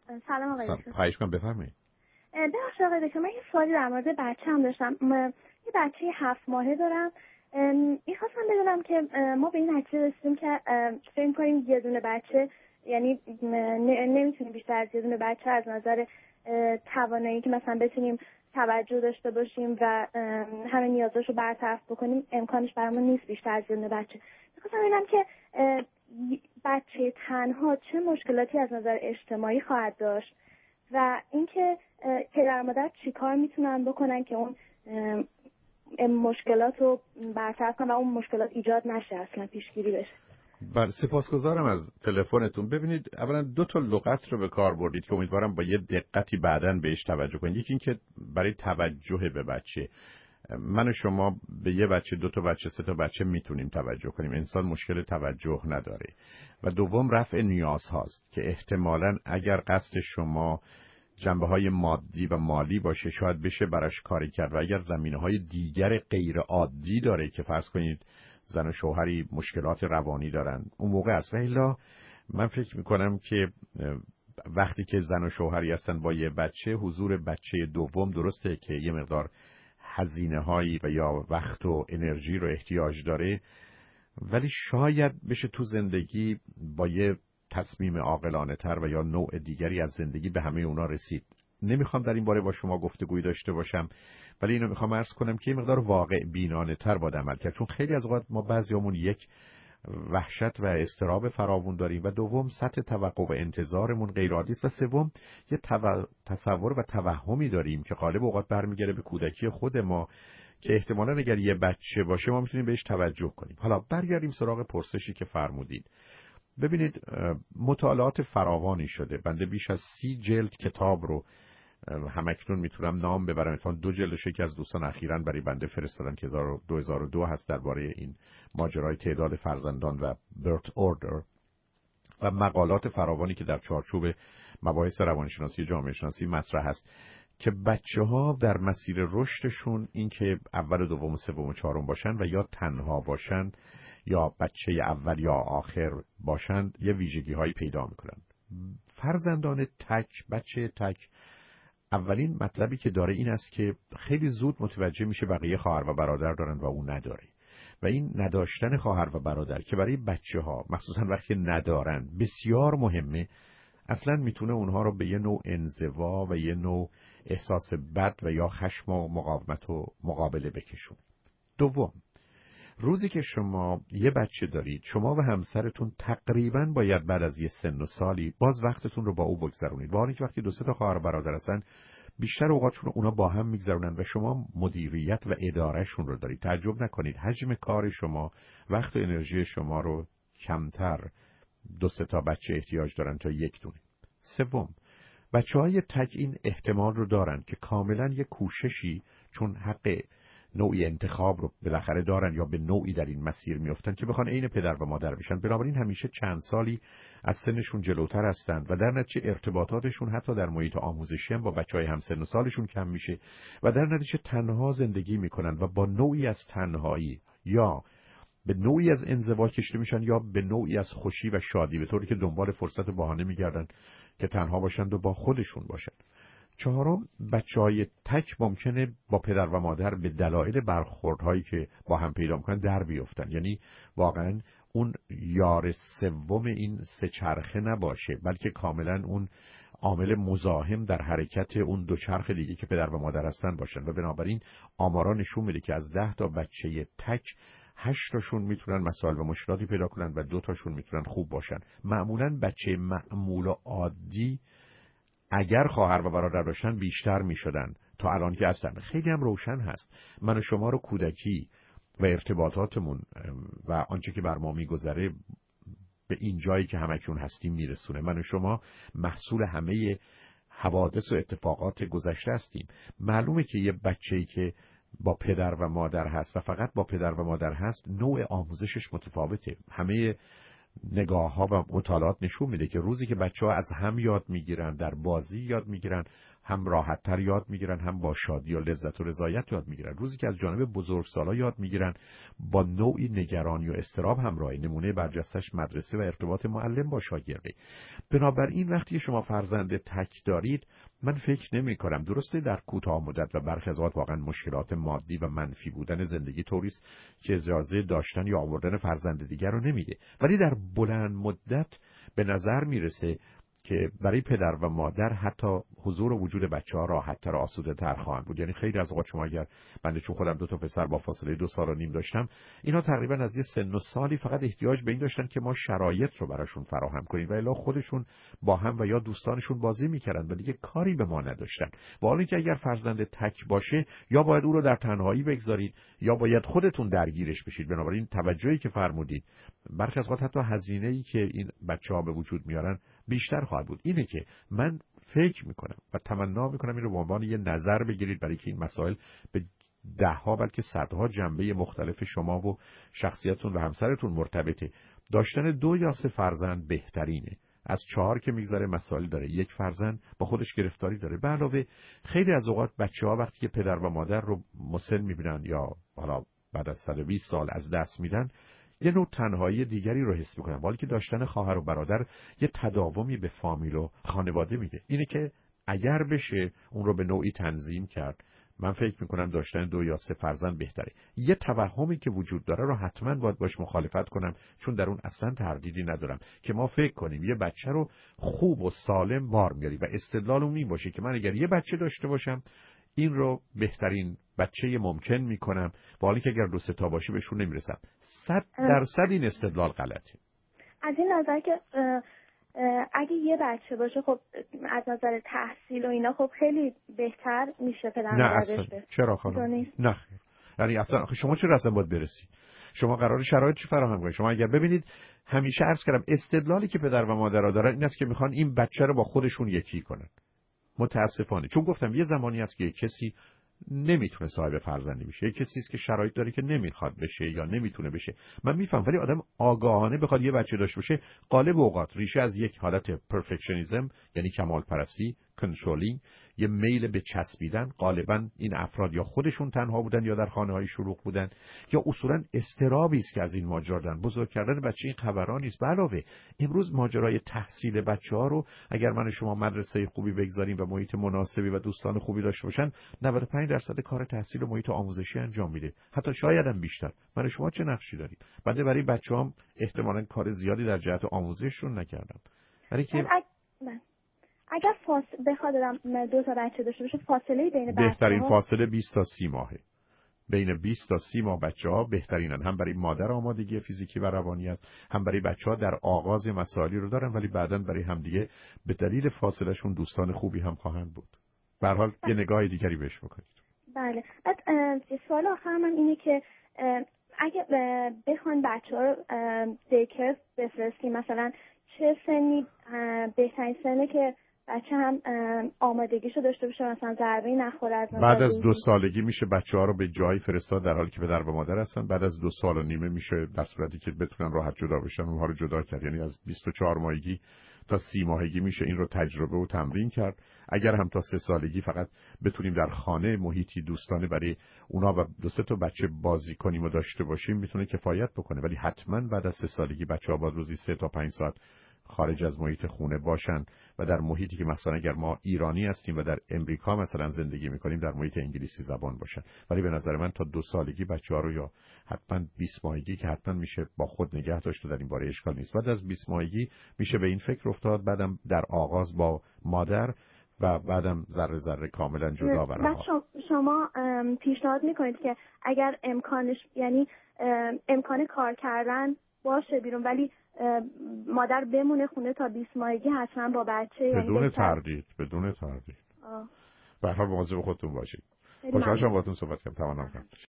سلام آقای دکتر. خواهش کنم بفرمایید. بخش آقای دکتر، من یه سوالی در مورد بچه‌م داشتم. یه بچه 7 ماهه دارم. میخواستم بدونم که ما به این نتیجه رسیدیم که فکر کنیم یه دونه بچه، یعنی نمیتونیم بیشتر از یه دونه بچه از نظر توانایی که مثلا بتونیم توجه داشته باشیم و همه نیازاشو برطرف بکنیم، امکانش برامون نیست بیشتر از یه دونه بچه. میخواستم ببینم که بچه تنها چه مشکلاتی از نظر اجتماعی خواهد داشت و اینکه پدر و مادر چیکار میتونن بکنن که اون مشکلات رو برطرف کنن و اون مشکلات ایجاد نشه، اصلا پیشگیری بشه. بله، سپاسگزارم از تلفنتون. ببینید، اولا 2 تا لغت رو به کار بردید که امیدوارم با یه دقتی بعداً بهش توجه کنید. یکی این که برای توجه به بچه، من و شما به یه بچه، 2 تا بچه، 3 تا بچه میتونیم توجه کنیم. انسان مشکل توجه نداره. و دوم رفع نیاز هاست که احتمالاً اگر قصد شما جنبه‌های مادی و مالی باشه شاید بشه براش کاری کرد، و اگر زمینه‌های دیگر غیر عادی داره که فرض کنید زن و شوهری مشکلات روانی دارن، اون موقع است. و الا من فکر میکنم که وقتی که زن و شوهری هستن با یه بچه، حضور بچه دوم درسته که یه مقدار هزینه‌هایی و یا وقت و انرژی رو احتیاج داره، ولی شاید بشه تو زندگی با یه تصمیم عاقلانه تر و یا نوع دیگری از زندگی به همه اونا رسید. نمیخوام در این باره با شما گفتگویی داشته باشم، ولی اینو میخوام عرض کنم که یه مقدار واقع بینانه تر باید عمل کرد، چون خیلی از اوقات ما بعضیامون یک وحشت و اضطراب فراوون داریم، و دوم سطح توقع و انتظارمون غیر عادی است، و سوم یه تصور و توهمی داریم که غالب اوقات برمیگره به کودکی خود ما که احتمالاً اگر یه بچه باشه ما میتونیم بهش توجه کنیم. حالا برگردیم سراغ پرسشی که فرمودید. ببینید، مطالعات فراوانی شده. بنده بیش از 30 جلد کتاب رو همکنون میتونم نام ببرم. مثلا 2 جلدش که از دوستان اخیراً برای بنده فرستادن که 2002 هست درباره این ماجرای تعداد فرزندان و برت اوردر، و مقالات فراوانی که در چارچوب مباحث روانشناسی جامعه شناسی مطرح هست که بچه‌ها در مسیر رشدشون این که اول و دوم و سوم و چهارم باشن و یا تنها باشن یا بچه اول یا آخر باشند یه ویژگی‌هایی پیدا می‌کنن. فرزندان تک، بچه تک، اولین مطلبی که داره این است که خیلی زود متوجه میشه بقیه خواهر و برادر دارن و اون نداره، و این نداشتن خواهر و برادر که برای بچه‌ها مخصوصا وقتی ندارن بسیار مهمه، اصلا میتونه اونها رو به یه نوع انزوا و یه نوع احساس بد و یا خشم و مقاومت و مقابله بکشون. دوم، روزی که شما یه بچه دارید، شما و همسرتون تقریباً باید بعد از یه سن و سالی باز وقتتون رو با او بگذرونید. با اینکه وقتی 2-3 تا خواهر و برادر هستن بیشتر اوقاتشون اونا با هم میگذرونن و شما مدیریت و ادارهشون رو دارید. تعجب نکنید حجم کار شما، وقت و انرژی شما رو کمتر 2-3 تا بچه احتیاج دارن تا یک دونه. سوم، بچه‌های تک این احتمال رو دارن که کاملا یک کوششی، چون حق نوعی انتخاب رو بالاخره دارن یا به نوعی در این مسیر میافتن که بخوان عین پدر و مادر بشن، بنابراین همیشه چند سالی از سنشون جلوتر هستند و در نتیجه ارتباطاتشون حتی در محیط آموزشی هم با بچهای همسن و سالشون کم میشه و در نتیجه تنها زندگی میکنن و با نوعی از تنهایی یا به نوعی از انزوا کشیده میشن یا به نوعی از خوشی و شادی، به طوری که دنبال فرصت و بهانه میگردن که تنها باشند و با خودشون باشن. چهارم، بچه‌های تک ممکنه با پدر و مادر به دلایل برخوردهایی که با هم پیدا میکنن در بیفتن، یعنی واقعا اون یار سوم این سه چرخه نباشه، بلکه کاملا اون عامل مزاحم در حرکت اون دو چرخ دیگه که پدر و مادر هستن باشن. و بنابراین آمارا نشون میده که از 10 تا بچه تک 8 تاشون میتونن مسائل و مشکلاتی پیدا کنن و 2 تاشون میتونن خوب باشن. معمولا بچه معمول و عادی اگر خواهر و برادر داشتن بیشتر میشدن تا الان که هستن. خیلی هم روشن هست. من و شما رو کودکی و ارتباطاتمون و آنچه که بر ما میگذره به این جایی که همکنون هستیم میرسونه. من و شما محصول همه حوادث و اتفاقات گذشته هستیم. معلومه که یه بچه‌ای که با پدر و مادر هست و فقط با پدر و مادر هست نوع آموزشش متفاوته. همه نگاه‌ها و مطالعات نشون میده که روزی که بچه‌ها از هم یاد میگیرن، در بازی یاد میگیرن، هم راحت‌تر یاد میگیرن، هم با شادی و لذت و رضایت یاد میگیرن. روزی که از جانب بزرگسالا یاد میگیرن با نوعی نگرانی و اضطراب همراهی، نمونه برجستش مدرسه و ارتباط معلم با شاگرده. بنابراین وقتی شما فرزند تک دارید، من فکر نمی‌کنم، درسته در کوتاه مدت و برخی از اوقات واقعا مشکلات مادی و منفی بودن زندگی طوری است که اجازه داشتن یا آوردن فرزند دیگر رو نمیده، ولی در بلند مدت به نظر میرسه که برای پدر و مادر حتی حضور و وجود بچه‌ها راحت‌تر و آسوده‌تر خواهند بود. یعنی خیلی از اوقات شما اگر من چون خودم 2 تا پسر با فاصله 2 سال و نیم داشتم، اینا تقریبا از یه سن و سالی فقط احتیاج به این داشتن که ما شرایط رو براشون فراهم کنیم و الا خودشون با هم و یا دوستانشون بازی می‌کردن و دیگه کاری به ما نداشتن. و حالا که اگر فرزند تک باشه، یا باید او رو در تنهایی بگذارید یا باید خودتون درگیرش بشید. بنابراین توجهی که فرمودید، برخی از اوقات حتی هزینه‌ای که این بچه‌ها به وجود میارن بیشتر خواهد بود. اینه که من فکر میکنم و تمنا میکنم این رو به عنوان یه نظر بگیرید، برای که این مسائل به 10 بلکه 100 جنبه مختلف شما و شخصیتتون و همسرتون مرتبطه. داشتن 2 یا 3 فرزند بهترینه. از 4 که میگذره مسائل داره. 1 فرزند با خودش گرفتاری داره. به علاوه خیلی از اوقات بچه‌ها وقتی که پدر و مادر رو مسن میبینن یا حالا بعد از 120 سال از دست میدن، یه نوع تنهایی دیگری رو حس میکنم، ولی که داشتن خواهر و برادر یه تداومی به فامیل و خانواده میده. اینه که اگر بشه اون رو به نوعی تنظیم کرد، من فکر میکنم داشتن 2 یا 3 فرزند بهتره. یه توهمی که وجود داره رو حتما باید باش مخالفت کنم، چون در اون اصلا تردیدی ندارم که ما فکر کنیم یه بچه رو خوب و سالم بار میاریم و استدلال اون این باشه که من اگر یه بچه داشته باشم این رو بهترین بچه ممکن میکنم، با حالی که اگر 2 تا باشه بهشون نمیرسم. 100% این استدلال غلطه. از این نظر که اگه یه بچه باشه، خب از نظر تحصیل و اینا خب خیلی بهتر میشه پدر مادرش. چرا خانم؟ نه، یعنی اصلا شما چرا اصلا باید برسی؟ شما قراره شرایط چی فراهم کنید؟ شما اگر ببینید، همیشه عرض کردم استدلالی که پدر و مادرها دارن این است که میخوان این بچه رو با خودشون یکی کنن. متاسفانه، چون گفتم یه زمانی است که یک کسی نمیتونه صاحب فرزندی بشه، یک کسی است که شرایط داره که نمیخواد بشه یا نمیتونه بشه. من میفهم، ولی آدم آگاهانه بخواد یه بچه داشته باشه، غالب اوقات ریشه از یک حالت پرفکشنیسم، یعنی کمال پرستی، کنترلینگ، یه میل به چسبیدن. غالبا این افراد یا خودشون تنها بودن یا در خانه‌های شلوغ بودن، یا اصولا اضطرابی است که از این ماجرا دارن. بزرگ کردن بچه این خبران نیست. به علاوه امروز ماجرای تحصیل بچه‌ها رو اگر من شما مدرسه خوبی بگذاریم و محیط مناسبی و دوستان خوبی داشته باشن، 95% کار تحصیل و محیط آموزشی انجام میده، حتی شاید هم بیشتر. من شما چه نقشی دارید؟ بنده برای بچه‌هام احتمالاً کار زیادی در جهت آموزششون نکردم، برای که اگر بخواد 2 تا بچه داشته باشه، فاصله بین بچه‌ها بهترین فاصله 20 تا 30 ماهه. بین 20 تا 30 ماه بچه‌ها بهترینن. هم برای مادر آمادگی فیزیکی و روانی است، هم برای بچه‌ها در آغاز مسائلی رو دارن، ولی بعداً برای همدیگه به دلیل فاصلهشون دوستان خوبی هم خواهند بود. به هر حال یه نگاه دیگری بهش بکنید. بله. بعد سوال آخرم این که اگه بخوان بچه‌ها رو دیکر بفرستیم، مثلا چه سنی بهترین سنه که بچه هم آمادگیشو داشته باشه، مثلا ضربه‌ای نخوره از بعد از 2 سالگی میشه بچه‌ها رو به جایی فرستاد در حالی که پدر و مادر هستن. بعد از 2 سال و نیمه میشه در صورتی که بتونن راحت جدا بشن اونها رو جدا کرد. یعنی از 24 ماهگی تا 30 ماهگی میشه این رو تجربه و تمرین کرد. اگر هم تا 3 سالگی فقط بتونیم در خانه محیطی دوستانه برای اونا و 2-3 تا بچه بازی کنیم و داشته باشیم میتونه کفایت بکنه، ولی حتما بعد از 3 سالگی بچه‌ها باید روزی 3 تا 5 ساعت خارج از محیط خونه باشن و در محیطی که مثلا اگر ما ایرانی هستیم و در امریکا مثلا زندگی میکنیم در محیط انگلیسی زبان باشن. ولی به نظر من تا 2 سالگی بچه‌ها رو، یا حتما 20 ماهگی که حتما میشه با خود نگه داشت و در این باره اشکال نیست، بعد از 20 ماهگی میشه به این فکر افتاد، بعدم در آغاز با مادر و بعدم ذره ذره کاملا جدا و رها. شما پیشنهاد میکنید که اگر امکانش، یعنی امکان کار کردن باشه بیرون، ولی مادر بمونه خونه تا 20 ماهگی حتما با بچه، بدون تردید به هر حال مواظب خودتون باشید. خوشحال شدم باهاتون صحبت کردم. تمام.